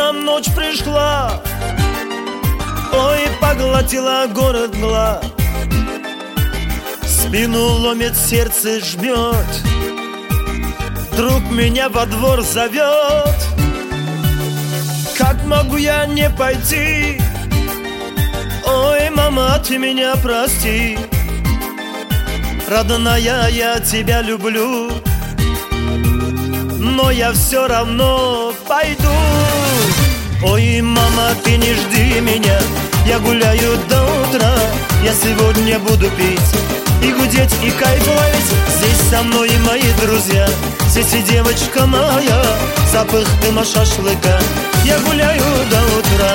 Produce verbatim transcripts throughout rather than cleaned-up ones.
Поздно ночь пришла, ой, поглотила город мгла. Спину ломит, сердце жмет, друг меня во двор зовет. Как могу я не пойти? Ой, мама, ты меня прости. Родная, я тебя люблю, но я все равно пойду. Ой, мама, ты не жди меня, я гуляю до утра. Я сегодня буду пить и гудеть, и кайф ловить. Здесь со мной и мои друзья, здесь и девочка моя, запах дыма шашлыка. Я гуляю до утра.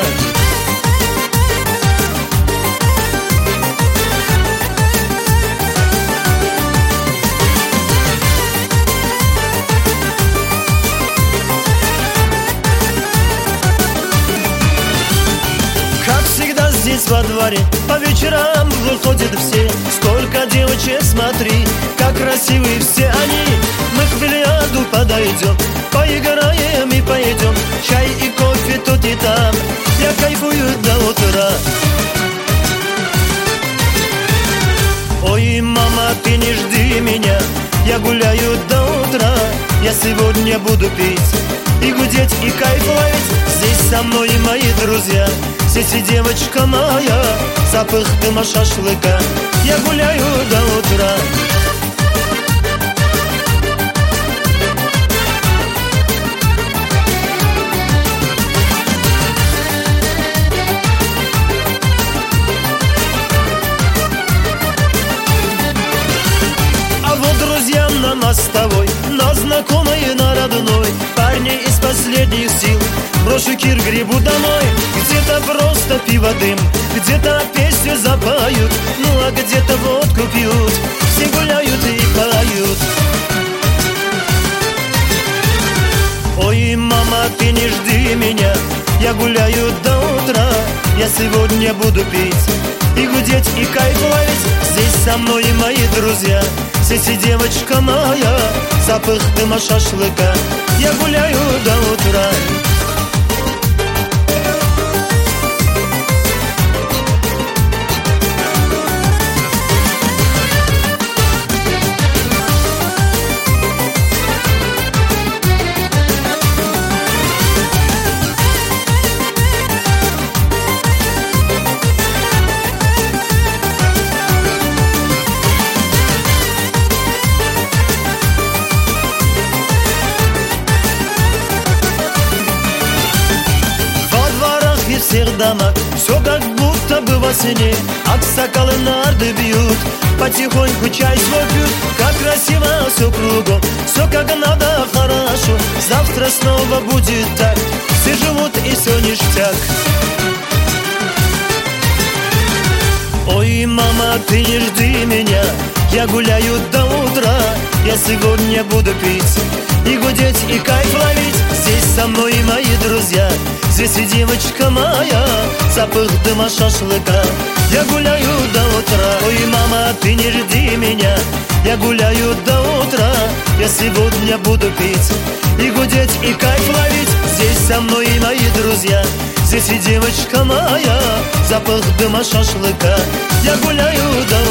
Здесь во дворе по вечерам выходят все. Столько девочек, смотри, как красивые все они. Мы к бильярду подойдем, поиграем и поедем. Чай и кофе тут и там, я кайфую до утра. Ой, мама, ты не жди меня, я гуляю до утра. Я сегодня буду пить и гудеть, и кайф ловить. Здесь со мной и мои друзья, здесь и девочка моя, запах дыма шашлыка. Я гуляю до утра. А вот друзья на мостовой, на знакомый, на родной, парни из последних сил, брошу кир, гребу домой. Где-то просто пиво дым, где-то песню запоют, ну а где-то водку пьют, все гуляют и поют. Ой, мама, ты не жди меня, я гуляю до утра. Я сегодня буду пить и гудеть, и кайф ловить. Здесь со мной и мои друзья, здесь и девочка моя, запах дыма шашлыка. Я гуляю до утра. В всех домах все как будто бы во сне. Аксакалы нарды бьют, потихоньку чай свой пьют. Как красиво все кругом, все как надо хорошо. Завтра снова будет так, все живут и все ништяк. Ой, мама, ты не жди меня, я гуляю до утра. Я сегодня буду пить и гудеть, и кайф ловить. Здесь со мной и мои друзья, здесь и девочка моя, запах дыма шашлыка. Я гуляю до утра. Ой, мама, ты не жди меня, я гуляю до утра. Я сегодня буду пить и гудеть, и кайф ловить. Здесь со мной и мои друзья, здесь и девочка моя, запах дыма шашлыка. Я гуляю до